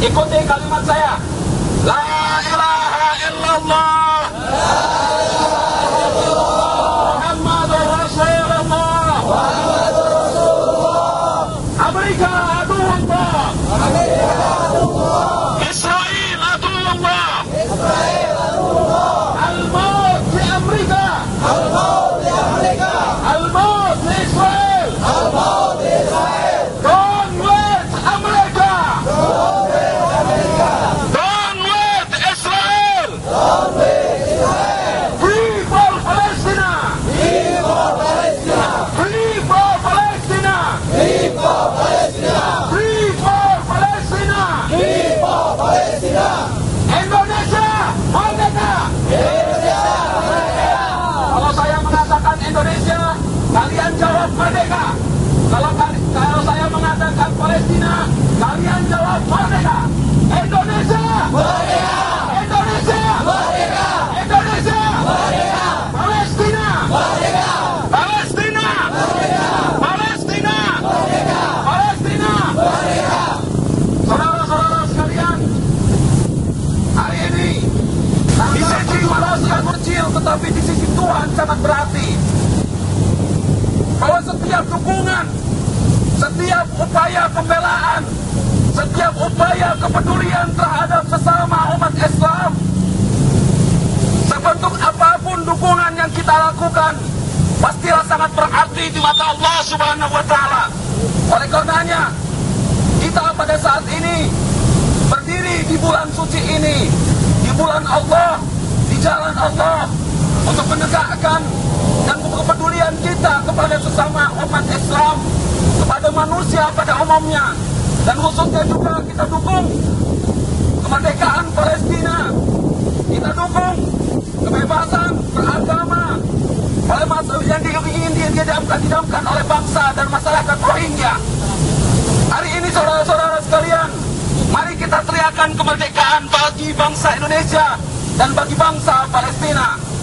Ikuti kalimat saya. La ilaha illallah Muhammadur Rasulullah. Amerika aduullah, Israel aduullah. Al-maut li Amerika, al-maut li Israel. Don't let America, don't let Israel. Free for Palestina, free for Palestina, free for Palestina. Indonesia merdeka. Kalau saya mengatakan Indonesia, kalian jawab merdeka. Kalau saya mengatakan Palestina, kalian jawab merdeka. Indonesia merdeka. Indonesia merdeka. Indonesia merdeka. Palestina merdeka. Palestina merdeka. Palestina merdeka. Palestina merdeka. Saudara-saudara sekalian, hari ini di sisi manusia kecil, tetapi di sisi Tuhan sangat berarti. Bahwa setiap dukungan, setiap upaya pembelaan, setiap upaya kepedulian terhadap sesama umat Islam, sebentuk apapun dukungan yang kita lakukan, pastilah sangat berarti di mata Allah Subhanahu wa Ta'ala. Oleh karenanya, kita pada saat ini berdiri di bulan suci ini, di bulan Allah, di jalan Allah, untuk menegakkan dan kepedulian kita kepada sesama umat Islam, kepada manusia pada umumnya, dan khususnya juga kita dukung kemerdekaan Palestina, kita dukung kebebasan beragama yang ingin didamkan oleh bangsa dan masyarakat Rohingya. Hari ini saudara-saudara sekalian, mari kita teriakan kemerdekaan bagi bangsa Indonesia dan bagi bangsa Palestina.